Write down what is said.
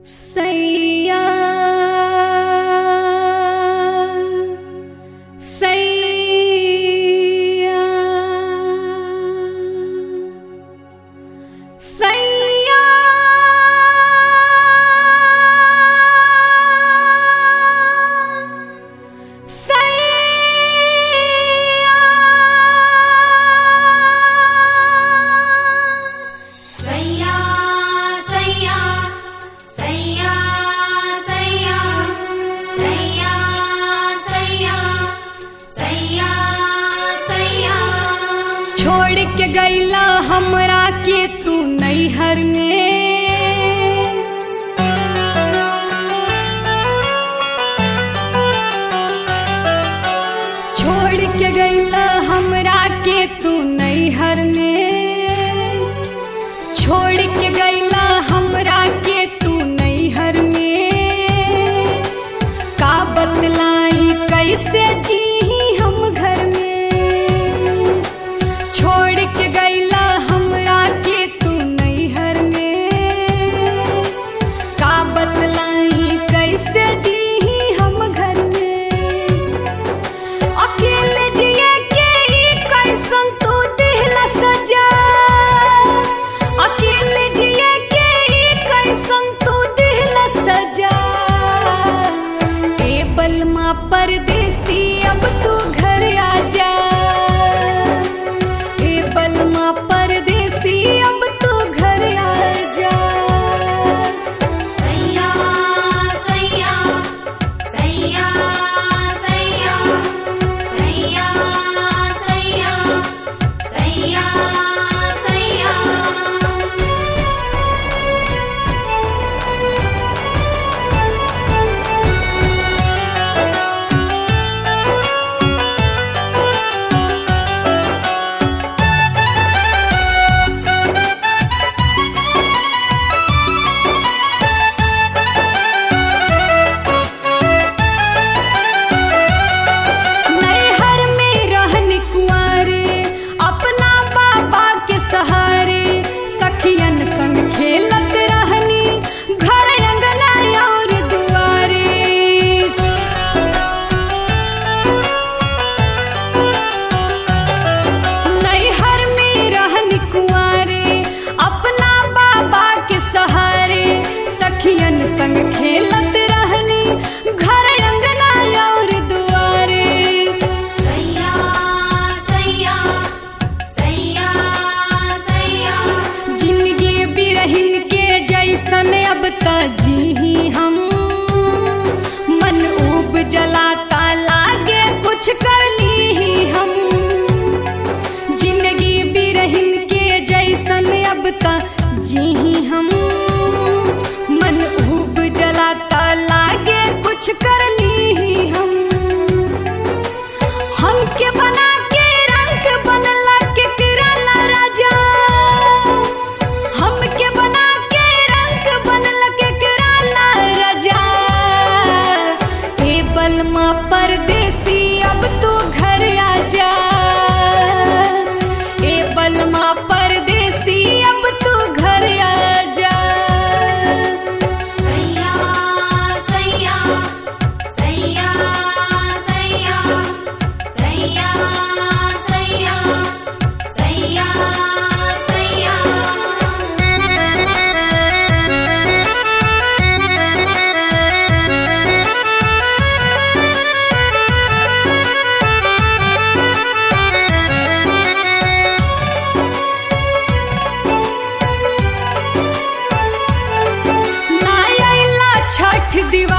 सैया सैया सैया छोड़ के गईला हमरा के तू नैहर में, छोड़ के गईला हमरा के तू नैहर में, छोड़ के गईला हमरा के तू नैहर में। का बतलाई कैसे जी हम घर में, छोड़ के गईला हमरा के तू नैहर में। का बतलाई कैसे जी हम घर में, अकेले जिए के ई कैसन तू दिहला सजा, अकेले जिए के ई कैसन तू दिहला सजा। ए बलमा परदेसी अब तू घर आजा, ए बलमा परदेसी अब तू घर आजा। सैया सैया सैया सैया सैया सैया सैया सैया। नैहर में रहनी कुंवारे अपना बाबा के सहारे, सखियन संग खेलत रहनी घर अंगना और दुआरे। नैहर में रहनी कुंवारे अपना बाबा के सहारे, सखियन संग खेलत रहनी घर अंगना और दुआरे। सैया सैया सैया सैया। जिंदगी बिरहिन के जैसन अब त जी हम, मन ऊब जलाता लागे कुछ कर ली हम। जिंदगी बिरहिन के जैसन अब त जी हम, मन ऊब जलाता लागे कुछ कर ली हम। हमके बना के रंग बनला के किराला राजा, हमके बना के रंग बनला के किराला राजा। ए बलमा परदेसी अब तू घर आजा, ए बलमा परदेसी अब तू घर आजा। सैया सैया सैया सैया सैया सैया सैया सैया। ना आइला छठ दिवाली